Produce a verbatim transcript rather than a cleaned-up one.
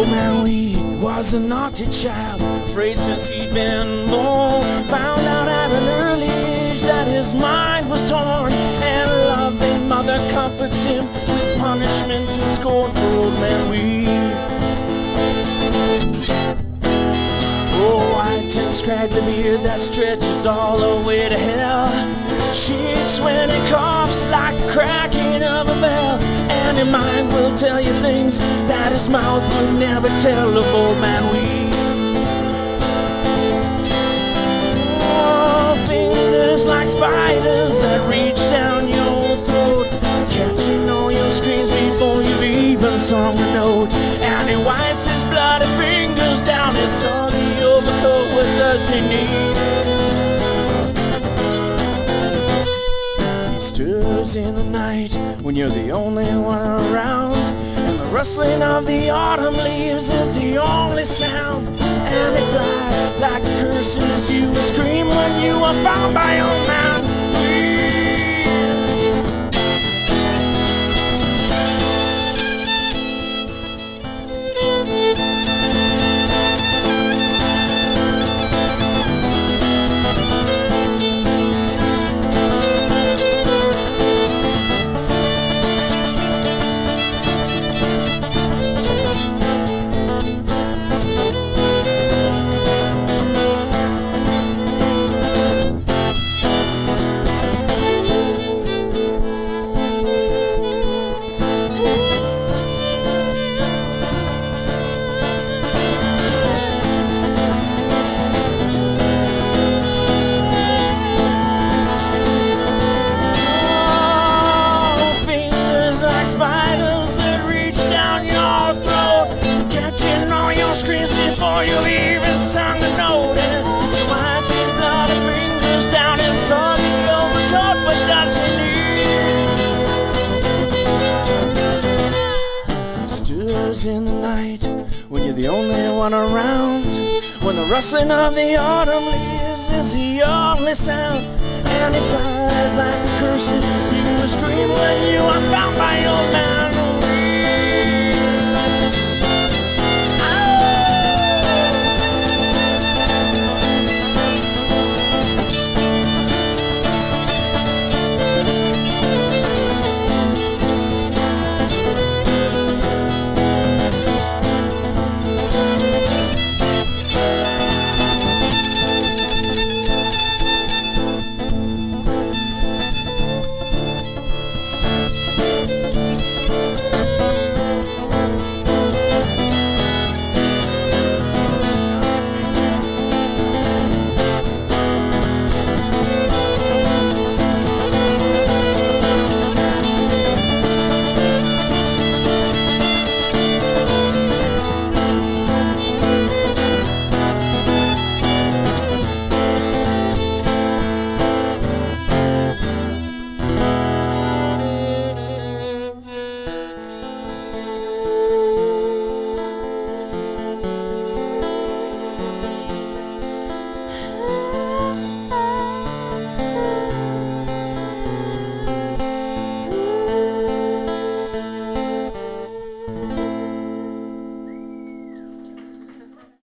Old man Weed was a naughty child, afraid since he'd been born. Found out at an early age that his mind was torn, and a loving mother comforts him with punishment and scorn for old man Weed. Oh, white and scraggly beard that stretches all the way to hell, shakes when he coughs like the cracking of a bell, and your mind will tell you things that his mouth will never tell of old man Weed. Oh, fingers like spiders that reach down your throat, catching all your screams before you've even sung a note, and he wipes his bloody fingers down his soggy overcoat. What does he need? He stirs in the night when you're the only one around, and the rustling of the autumn leaves is the only sound, and he cries like a curse as you will scream when you are found by old man Weed. In the night when you're the only one around, when the rustling of the autumn leaves is the only sound, and he flies like the curses you